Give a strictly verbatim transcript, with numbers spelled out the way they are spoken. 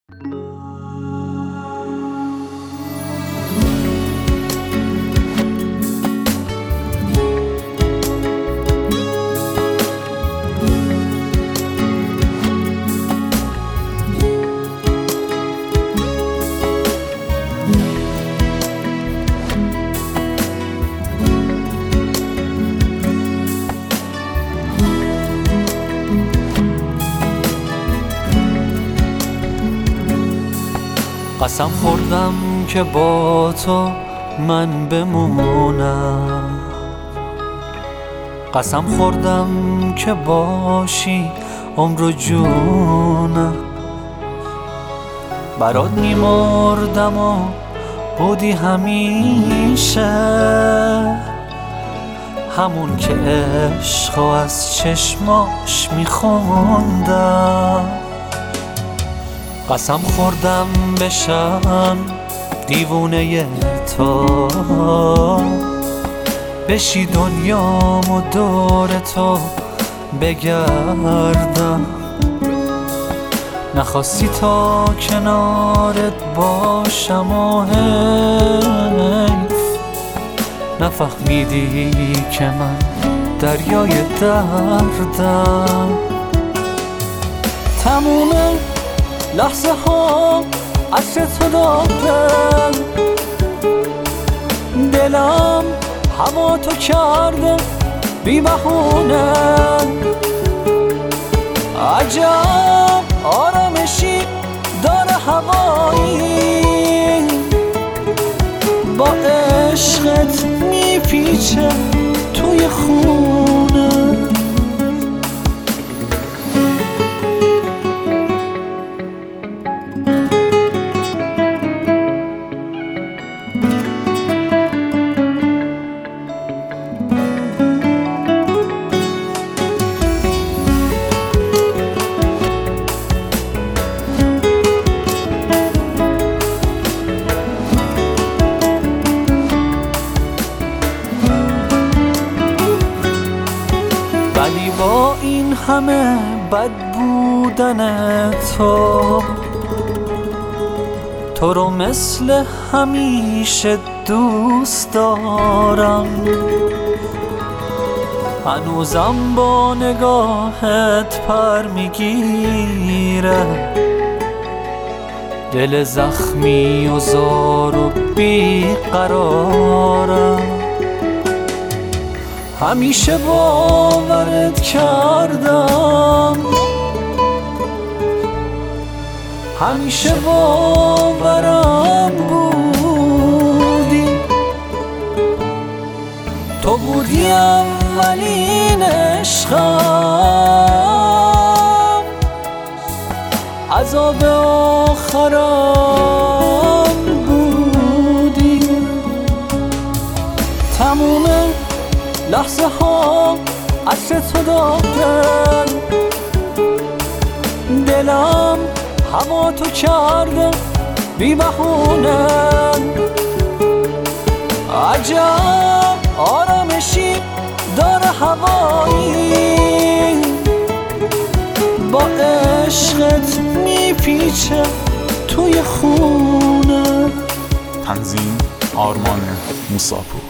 قسم خوردم که با تو من بمونم، قسم خوردم که باشی عمر و جونم. برات میمردم و بودی همیشه همون که عشقو از چشماش میخوندم. قسم خوردم بشم دیوونه تو، بشی دنیام و دور تو بگردم. نخواستی تا کنارت باشم و حیف نفهمیدی که من دریای دردم. تموم لحظه ها عطر تو دادم، دلم هوا تو کرده بی بهونه. عجب آرامشی داره هوایی، با عشقت میپیچه توی خونه. ولی با این همه بد بودن تو، تو رو مثل همیشه دوست دارم. هنوزم با نگاهت پر میگیره دل زخمی و زار و بیقرارم. همیشه باورت کردم، همیشه باورم بودی، تو بودی اولین عشقم، عذاب آخرم بودی. تموم لحظه ها عطر تو دادم، دلم هوا تو کرده بی بهونه. عجب آرامشی داره هوایی، با عشقت میپیچه توی خونه. تنظیم آرمان موساپور.